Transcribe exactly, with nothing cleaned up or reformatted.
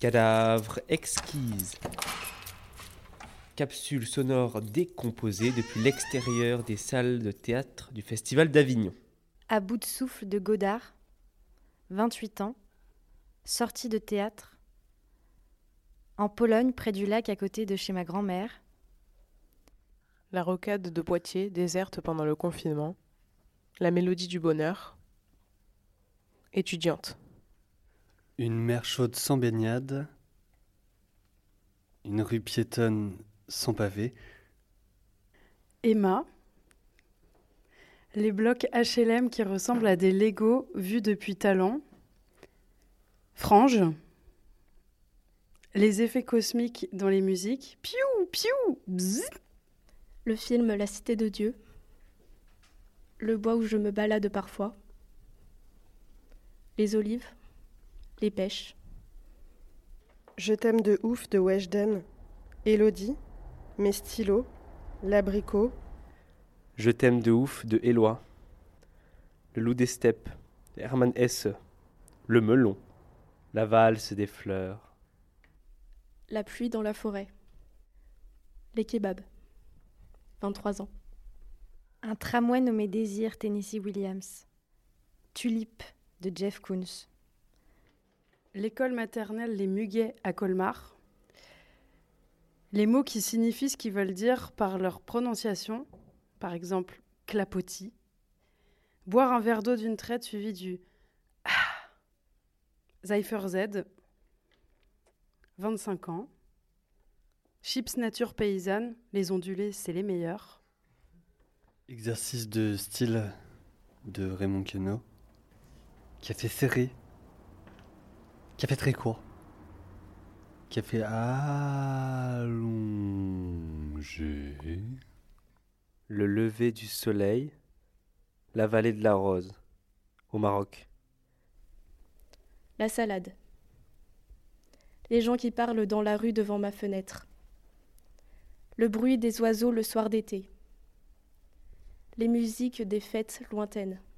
Cadavre exquise. Capsule sonore décomposée depuis l'extérieur des salles de théâtre du Festival d'Avignon. À bout de souffle de Godard, vingt-huit ans, sortie de théâtre, en Pologne, près du lac à côté de chez ma grand-mère. La rocade de Poitiers, déserte pendant le confinement. La mélodie du bonheur. Étudiante. Une mer chaude sans baignade. Une rue piétonne sans pavé. Emma. Les blocs H L M qui ressemblent à des Lego vus depuis Talent. Frange. Les effets cosmiques dans les musiques. Piou, piou, bzzz. Le film La Cité de Dieu. Le bois où je me balade parfois. Les olives. Les pêches. Je t'aime de ouf de Weshden. Élodie. Mes stylos. L'abricot. Je t'aime de ouf de Éloi. Le loup des steppes de Hermann Hesse. Le melon. La valse des fleurs. La pluie dans la forêt. Les kebabs. vingt-trois ans. Un tramway nommé Désir, Tennessee Williams. Tulipe de Jeff Koons. L'école maternelle Les Muguets à Colmar. Les mots qui signifient ce qu'ils veulent dire par leur prononciation, par exemple clapotis. Boire un verre d'eau d'une traite suivi du ah. Zypher Z. vingt-cinq ans. Chips nature paysanne, les ondulés, c'est les meilleurs. Exercice de style de Raymond Queneau. Café serré. Café très court. Café allongé. Le lever du soleil. La vallée de la Rose, au Maroc. La salade. Les gens qui parlent dans la rue devant ma fenêtre. Le bruit des oiseaux le soir d'été. Les musiques des fêtes lointaines.